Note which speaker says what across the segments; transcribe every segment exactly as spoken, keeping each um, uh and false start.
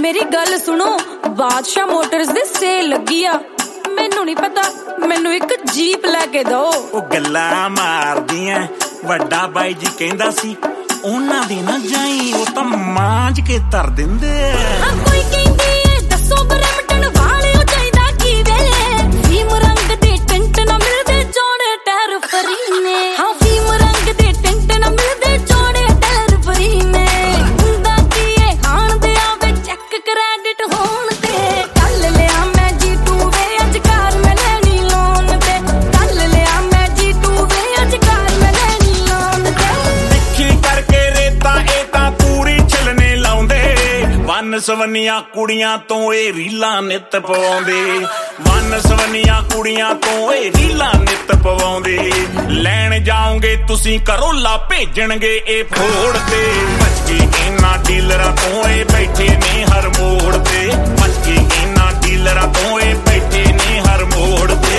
Speaker 1: मेरी गल सुनो, बादशाह मोटर्स दे सेल लगी आ, मैनू नहीं पता, मैनू एक जीप लेके दो।
Speaker 2: ओ गल्लां मारदियां, वड्डा बाई जी कहंदा सी उन्हां दी ना जाई, ओ तां मांज के धर दिंदे।
Speaker 1: हां कोई कहंदी ए दसो बरमटन वाले ओ चाहीदा की वे, फीम रंग दे टेंट ना मिलदे चौड़े टायर फरी ने। हां फीम रंग दे टेंट ना मिलदे चौड़े टायर फरी ने। हुंदा की ए खान दे आवे चेक क्रेडिट होण ते, कल लिया मैं जी टू वे अज कार मैं लेनी लोन ते, कल लिया मैं जी टू वे अज कार मैं लेनी लोन ते।
Speaker 2: तिखी करके रेता ए तां पूरी छिलने लाउंदे, वन सवनिया कुड़ियां तो ए रीलां नित पवाउंदे, वन सवनिया कुड़ियां तो ए रीलां नित पवाउंदे। लैण जाओगे तुसीं करोला भेजणगे ए फोड़ ते, बच के इन्हां डीलरां तो ए बैठे ने हर मोड़ ते, बच के इन्हां डीलरां तो ए बैठे ने हर मोड़ ते।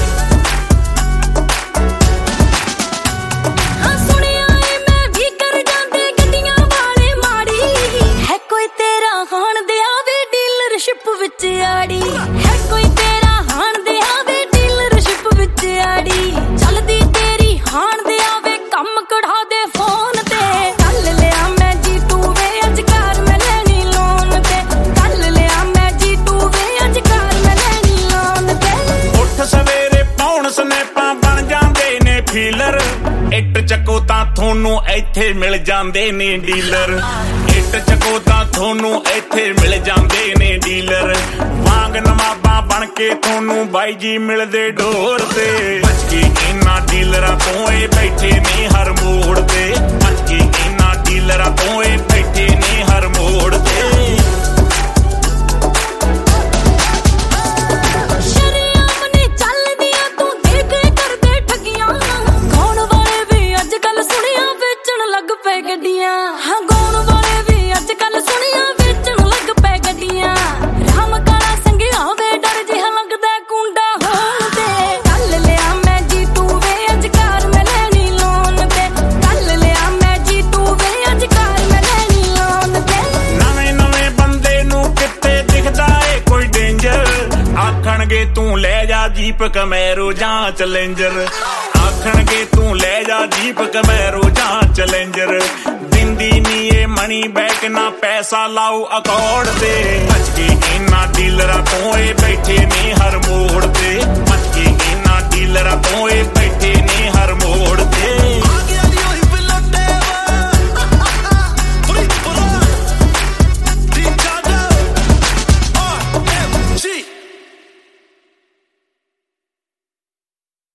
Speaker 1: हाँ सुनिया ए मैं भी कर जांदे गड्डियां वाले माड़ी, है कोई तेरा हाण दे आवे डीलरशिप विच आड़ी, है कोई तेरा हाण दे आवे डीलरशिप विच आड़ी। चलदी तेरी हाण दे आवे कम कढ़ा दे फोन ते, कल लिया मैं जी टू वे अज कार मैं लेनी लोन ते, कल लिया मैं जी टू वे अज कार मैं लेनी लोन ते।
Speaker 2: उठ सवेरे पौण स्नैपां बन जांदे ने फीलर, इट चको तां थोनू ਇੱਥੇ ਮਿਲ ਜਾਂਦੇ ਨੇ ਡੀਲਰ, ਇੱਟ ਚੱਕੋ ਤਾਂ ਥੋਨੂੰ ਇੱਥੇ ਮਿਲ ਜਾਂਦੇ ਨੇ ਡੀਲਰ। ਵਾਂਗ ਨਵਾਬਾਂ ਬਣ ਕੇ ਥੋਨੂੰ ਬਾਈ ਜੀ ਮਿਲਦੇ ਢੋਰ ਤੇ, ਬਚ ਕੇ ਇਹਨਾਂ ਡੀਲਰਾਂ ਤੋਂ ਇਹ ਬੈਠੇ ਨੇ ਹਰ ਮੋੜ ਤੇ, ਬਚ ਕੇ ਇਹਨਾਂ ਡੀਲਰਾਂ ਤੋਂ ਇਹ ਬੈਠੇ ਨੇ ਹਰ ਮੋੜ ਤੇ।
Speaker 1: गड्डियां हाँ गौण वाले भी अजकल सुनिया बेचण लग पे गड्डियां, राम काला संगिया वे डर जिहा लगदा कुंडा होण ते, कल लिया मैं जी टू वे अज कार मैं लेनी लोन ते, कल लिया मैं जी टू वे अज कार मैं लेनी लोन ते।
Speaker 2: नवें नवें बंदे नू किते दिखदा ए कोई डेंजर, आखणगे तू ले जा जीप कमैरो जां चैलेंजर, आखणगे तू ले जा जीप कमैरो जां चैलेंजर। दिंदी नी ए मनी बैक ना पैसा लाओ अकॉर्ड ते, बच के इन्हां डीलरां तो ए बैठे ने हर मोड़ ते, बच के इन्हां डीलरां तो ए